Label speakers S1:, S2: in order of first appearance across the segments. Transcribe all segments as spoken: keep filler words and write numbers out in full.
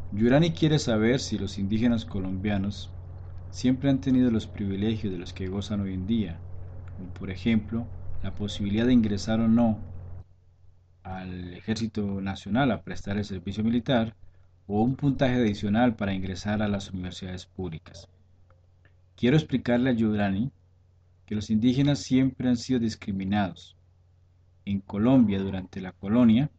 S1: Yurani quiere saber si los indígenas colombianos siempre han tenido los privilegios de los que gozan hoy en día, como por ejemplo la posibilidad de ingresar o no al Ejército Nacional a prestar el servicio militar o un puntaje adicional para ingresar a las universidades públicas. Quiero explicarle a Yurani que los indígenas siempre han sido discriminados. En Colombia, durante la colonia,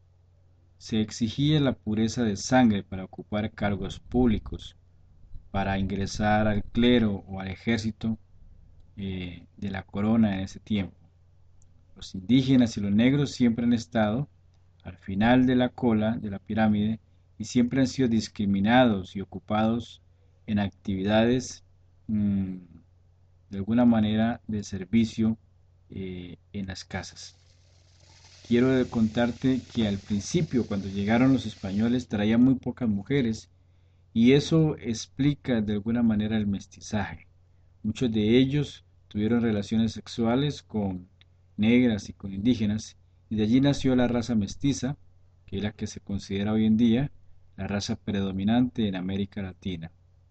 S1: se exigía la pureza de sangre para ocupar cargos públicos, para ingresar al clero o al ejército eh, de la corona en ese tiempo. Los indígenas y los negros siempre han estado al final de la cola de la pirámide y siempre han sido discriminados y ocupados en actividades mmm, de alguna manera de servicio eh, en las casas. Quiero contarte que al principio, cuando llegaron los españoles, traían muy pocas mujeres y eso explica de alguna manera el mestizaje. Muchos de ellos tuvieron relaciones sexuales con negras y con indígenas, y de allí nació la raza mestiza, que es la que se considera hoy en día la raza predominante en América Latina.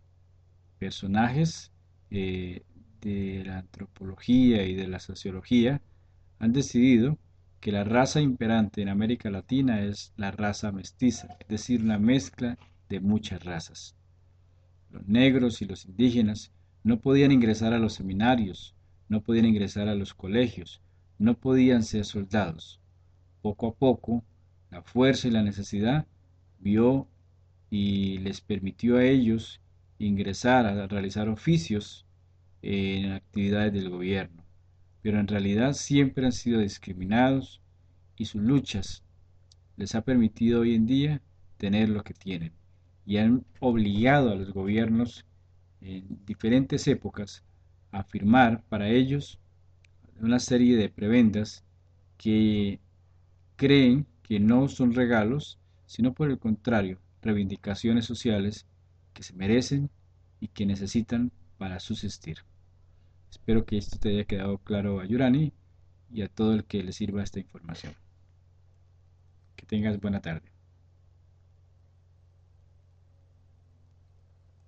S1: Personajes eh, de la antropología y de la sociología han decidido que la raza imperante en América Latina es la raza mestiza, es decir, una mezcla de muchas razas. Los negros y los indígenas no podían ingresar a los seminarios, no podían ingresar a los colegios, no podían ser soldados. Poco a poco, la fuerza y la necesidad vio y les permitió a ellos ingresar a realizar oficios en actividades del gobierno, pero en realidad siempre han sido discriminados y sus luchas les ha permitido hoy en día tener lo que tienen y han obligado a los gobiernos en diferentes épocas a firmar para ellos una serie de prebendas que creen que no son regalos, sino por el contrario, reivindicaciones sociales que se merecen y que necesitan para subsistir. Espero que esto te haya quedado claro a Yurani y a todo el que le sirva esta información. Que tengas buena tarde.